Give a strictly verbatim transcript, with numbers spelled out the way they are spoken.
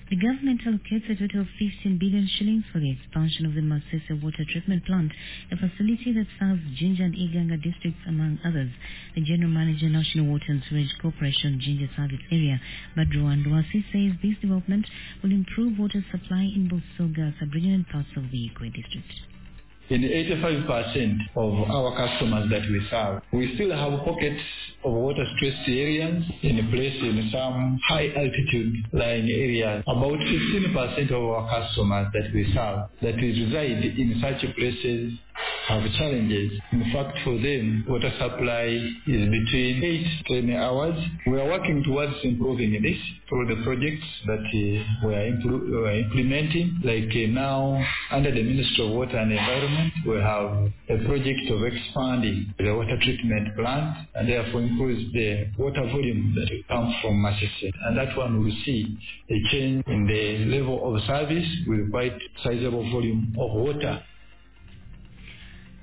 The government allocates a total of fifteen billion shillings for the expansion of the Masese Water Treatment Plant, a facility that serves Jinja and Iganga districts, among others. The General Manager, National Water and Sewage Corporation, Jinja Service Area, Badru Andwasi, says this development will improve water supply in both Soga, sub-region and parts of the Ikwe district. In eighty-five percent of our customers that we serve, we still have pockets of water-stressed areas in place in some high-altitude lying areas. About fifteen percent of our customers that we serve that reside in such places have challenges. In fact, for them, water supply is between eight to ten hours. We are working towards improving this through the projects that uh, we, are impl- we are implementing. Like uh, now, under the Ministry of Water and Environment, we have a project of expanding the water treatment plant and therefore increase the water volume that will come from Masese. And that one will see a change in the level of service with quite sizable volume of water